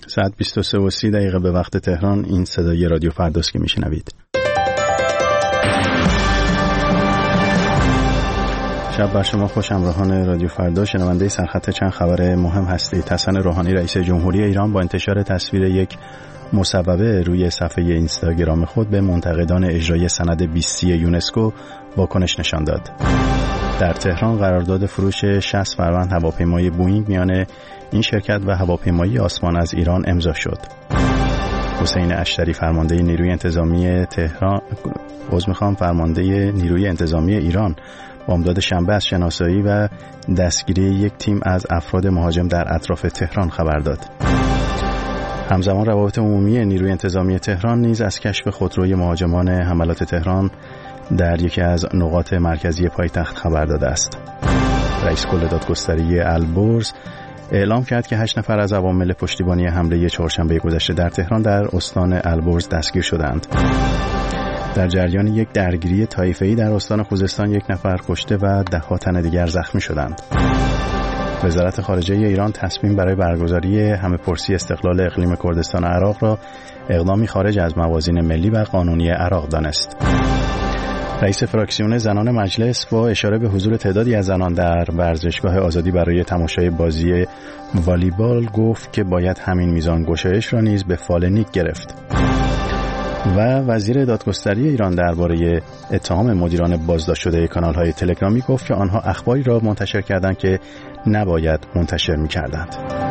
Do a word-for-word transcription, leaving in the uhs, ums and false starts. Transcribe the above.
ساعت بیست و سه و سی دقیقه به وقت تهران. این صدای رادیو فرداست که میشنوید. شب بر شما خوش. همراهان رادیو فردا، شنونده سرخط چند خبر مهم هستید. حسن روحانی رئیس جمهوری ایران با انتشار تصویر یک مصوبه روی صفحه اینستاگرام خود به منتقدان اجرای سند بیستی یونسکو واکنش نشان داد. در تهران قرارداد فروش شصت فروند هواپیمای بوئینگ میان این شرکت و هواپیمایی آسمان از ایران امضا شد. حسین اشتری فرمانده نیروی انتظامی تهران عذر می‌خوام فرمانده نیروی انتظامی ایران بامداد شنبه از شناسایی و دستگیری یک تیم از افراد مهاجم در اطراف تهران خبر داد. همزمان روابط عمومی نیروی انتظامی تهران نیز از کشف خودروی مهاجمان حملات تهران در یکی از نقاط مرکزی پایتخت خبر داده است. رئیس کل دادگستری البرز اعلام کرد که هشت نفر از عوامل پشتیبانی حمله چهارشنبه گذشته در تهران در استان البرز دستگیر شدند. در جریان یک درگیری طایفه‌ای در استان خوزستان یک نفر کشته و ده‌ها تن دیگر زخمی شدند. وزارت خارجه ایران تصمیم برای برگزاری همه‌پرسی استقلال اقلیم کردستان عراق را اقدامی خارج از موازین ملی و قانونی عراق دانست. رئیس فراکسیون زنان مجلس با اشاره به حضور تعدادی از زنان در ورزشگاه آزادی برای تماشای بازی والیبال گفت که باید همین میزان گشایش را نیز به فال نیگ گرفت. و وزیر دادگستری ایران درباره اتهام مدیران بازداشت شده کانال‌های تلگرامی گفت که آنها اخباری را منتشر کردند که نباید منتشر می‌کردند.